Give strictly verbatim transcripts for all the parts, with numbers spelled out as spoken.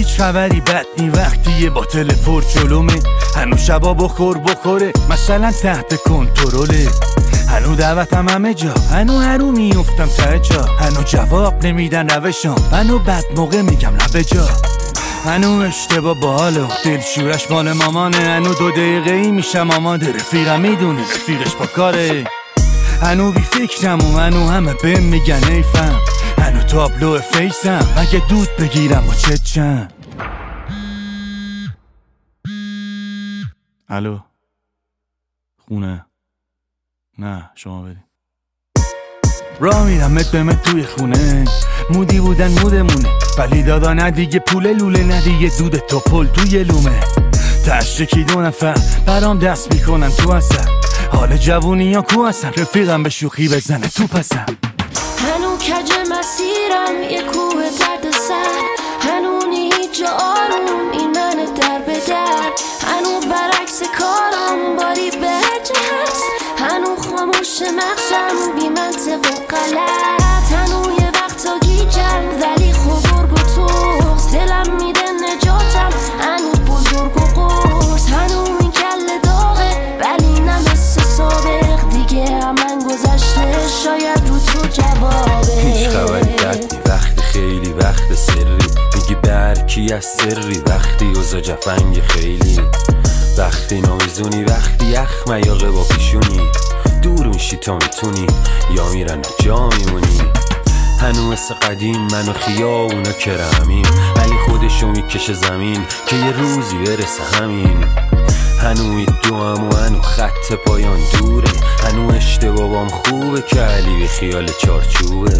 هیچ خبری بد نی وقتی یه باتل پر جلومه. هنو شبا بخور بخوره مثلا تحت کنترله. هنو دعوتم همه جا، هنو هرو میفتم ته جا. هنو جواب نمیدن روشام، هنو بد موقع میگم لبه جا. هنو اشتباه باله دل شورش مال مامانه. هنو دو دقیقه ای میشم آماده، رفیقم میدونه رفیقش با کاره. هنو بی فکرم و هنو همه بهم میگن ایفم. هنو تابلو فیسم مگه دود بگیرم و چه چند. الو خونه؟ نه شما بریم. راه میرم مت به مت توی خونه. مودی بودن مودمونه، ولی دادا نه دیگه پول لوله، نه دیگه دود توپل توی لومه. تشکی دو نفر برام دست میکنن تو اثر. حال جوونی یا کو اصلا، رفیقم به شوخی بزنه تو پسر. هنو کج مسیرم یه کوه درد سر. هنو هیچ جا آروم این منه در به در. هنو برعکس کارم باری به جهت. هنو خاموش مغزم بی منطق و غلط. هنو یه وقتا گیجم ولی خوب گرگ و توغز. دلم میده نجاتم هنو بزرگ و قرص. هنو این کل داغه ولی نمثل سابق. دیگه همن گذشته شاید رو تو جوابه. هیچ خبری بدی وقتی خیلی وقت سری میگی برکی از سری. وقتی اوزا جفنگ خیلی وقتی نامیزونی. وقتی یخ میاقه با پیشونی دور میشی تا میتونی یا میرن جا میمونی. هنو مثل قدیم من و خیابونا کرمیم، ولی خودشو میکشه زمین که یه روزی برسه همین. هنو میدوام و هنو خط پایان دوره. هنو اشتبابام خوبه که علی به خیال چارچوبه.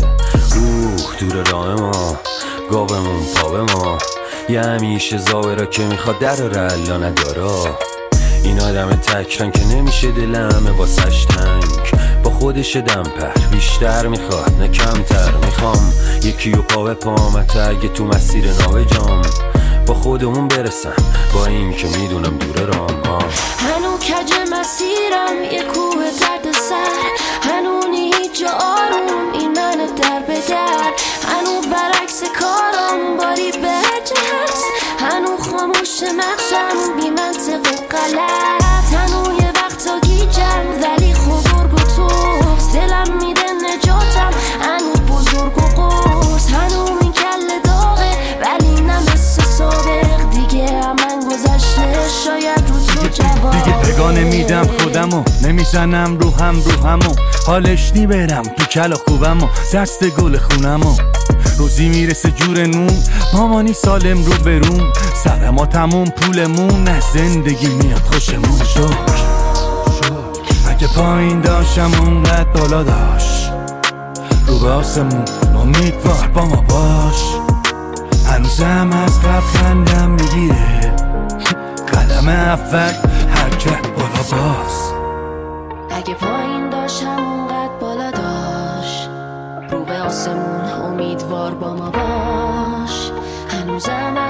اوه دور راه ما گاومون پا به ما. یه همیشه زاوره که میخواد در رلا ندارا. این آدم تکرن که نمیشه دلمه واسش تنگ. با خودش دم پر بیشتر میخواد نه کمتر. میخوام یکی و پا به پامت اگه تو مسیر ناوجام با خودمون برسم، با این که میدونم دور رام ها. هنو کج مسیرم یه کوه درد سر. هنو هیچ جا آروم این منه در به در. هنو برعکس کارم باری به جهت. هنو خاموش مغزم بی منطق و غلط. هنو یه وقتا گیجم ولی خوب گرگ و توغز. دلم میده نجاتم هنو بزرگ و قرص. هنو این کل داغه ولی نمثل سابق. دیگه همن گذشته شاید رو تو جوابه. دیگه پگاه نمیدم خودمو، نمیزنم رو هم رو همو. حالش نی برم تو کلا خوبمو، دست گل خونمو. روزی میرسه جور نون، مامانی سالم رو بروم. سر ما تموم پولمون، نه زندگی میاد خوشمون. شکر اگه پایین داشتم اونقدر بالا داشت. رو به آسمون امیدوار با ما باش. هنوزم از قبل خندم میگیره. قدم اول حرکت بالا باز. اگه پایین داشتم اونقدر بالا داشت. رو به آسمون امیدوار با ما باش. هنوزم